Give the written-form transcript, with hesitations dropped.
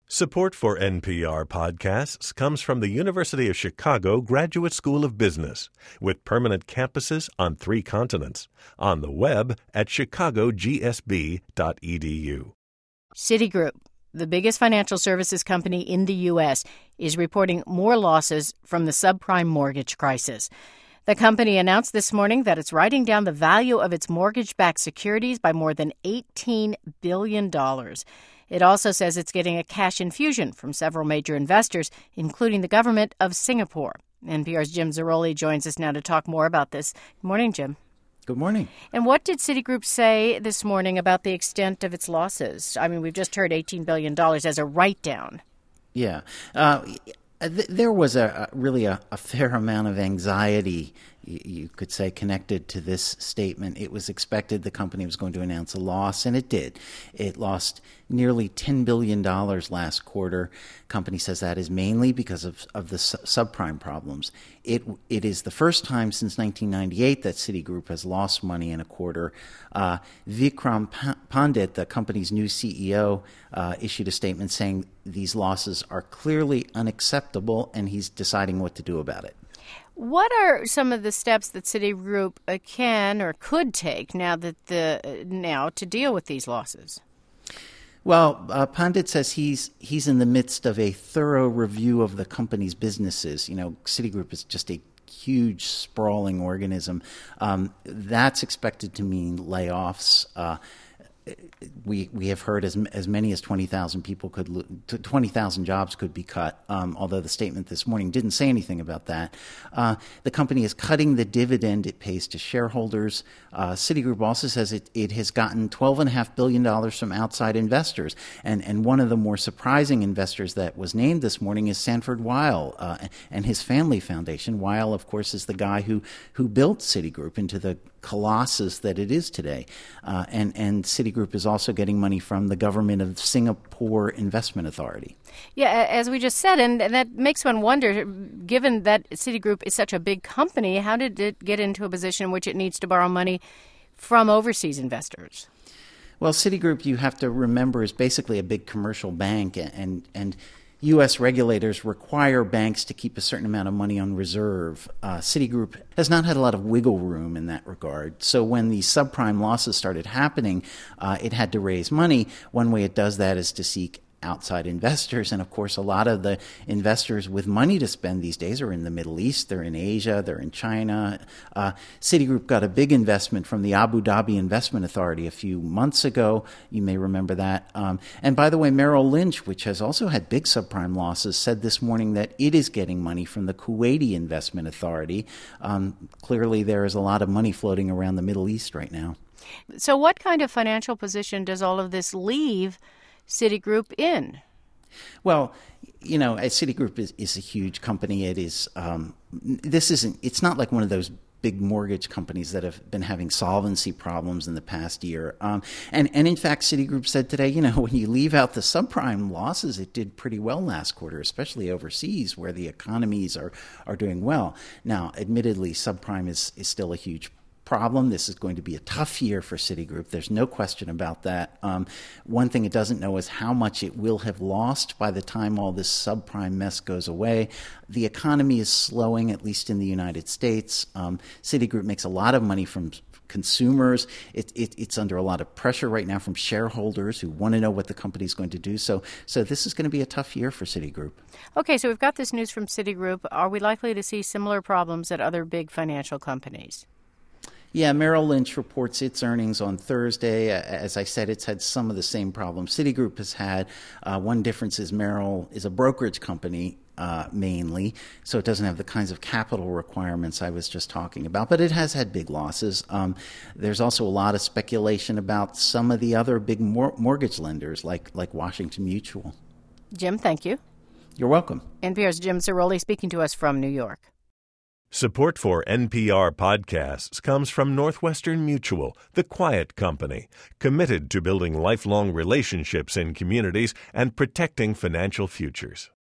Support for NPR podcasts comes from the University of Chicago Graduate School of Business, with permanent campuses on 3 continents, on the web at chicagogsb.edu. Citigroup, the biggest financial services company in the U.S., is reporting more losses from the subprime mortgage crisis. The company announced this morning that it's writing down the value of its mortgage-backed securities by more than $18 billion. It also says it's getting a cash infusion from several major investors, including the government of Singapore. NPR's Jim Zarroli joins us now to talk more about this. Good morning, Jim. Good morning. And what did Citigroup say this morning about the extent of its losses? I mean, we've just heard $18 billion as a write-down. Yeah. There was really a fair amount of anxiety, you could say, connected to this statement. It was expected the company was going to announce a loss, and it did. It lost nearly $10 billion last quarter. Company says that is mainly because of the subprime problems. It is the first time since 1998 that Citigroup has lost money in a quarter. Vikram Pandit, the company's new CEO, issued a statement saying these losses are clearly unacceptable, and he's deciding what to do about it. What are some of the steps that Citigroup can or could take now to deal with these losses? Well, Pandit says he's in the midst of a thorough review of the company's businesses. You know, Citigroup is just a huge, sprawling organism. That's expected to mean layoffs. We have heard as many as 20,000 people 20,000 jobs could be cut, although the statement this morning didn't say anything about that. The company is cutting the dividend it pays to shareholders. Citigroup also says it has gotten $12.5 billion from outside investors. And one of the more surprising investors that was named this morning is Sanford Weill and his family foundation. Weill, of course, is the guy who built Citigroup into the colossus that it is today. And Citigroup is also getting money from the government of Singapore Investment Authority. Yeah, as we just said, and that makes one wonder, given that Citigroup is such a big company, how did it get into a position in which it needs to borrow money from overseas investors? Well, Citigroup, you have to remember, is basically a big commercial bank, and U.S. regulators require banks to keep a certain amount of money on reserve. Citigroup has not had a lot of wiggle room in that regard. So when the subprime losses started happening, it had to raise money. One way it does that is to seek outside investors. And of course, a lot of the investors with money to spend these days are in the Middle East, they're in Asia, they're in China. Citigroup got a big investment from the Abu Dhabi Investment Authority a few months ago. You may remember that. And by the way, Merrill Lynch, which has also had big subprime losses, said this morning that it is getting money from the Kuwaiti Investment Authority. Clearly, there is a lot of money floating around the Middle East right now. So what kind of financial position does all of this leave Citigroup in? Well, you know, Citigroup is a huge company. It is. It's not like one of those big mortgage companies that have been having solvency problems in the past year. And in fact, Citigroup said today, you know, when you leave out the subprime losses, it did pretty well last quarter, especially overseas where the economies are doing well. Now, admittedly, subprime is still a huge problem. This is going to be a tough year for Citigroup. There's no question about that. One thing it doesn't know is how much it will have lost by the time all this subprime mess goes away. The economy is slowing, at least in the United States. Citigroup makes a lot of money from consumers. It's under a lot of pressure right now from shareholders who want to know what the company is going to do. So this is going to be a tough year for Citigroup. Okay, so we've got this news from Citigroup. Are we likely to see similar problems at other big financial companies? Yeah, Merrill Lynch reports its earnings on Thursday. As I said, it's had some of the same problems Citigroup has had. One difference is Merrill is a brokerage company mainly, so it doesn't have the kinds of capital requirements I was just talking about, but it has had big losses. There's also a lot of speculation about some of the other big mortgage lenders like Washington Mutual. Jim, thank you. You're welcome. NPR's Jim Zarroli speaking to us from New York. Support for NPR podcasts comes from Northwestern Mutual, the quiet company, committed to building lifelong relationships in communities and protecting financial futures.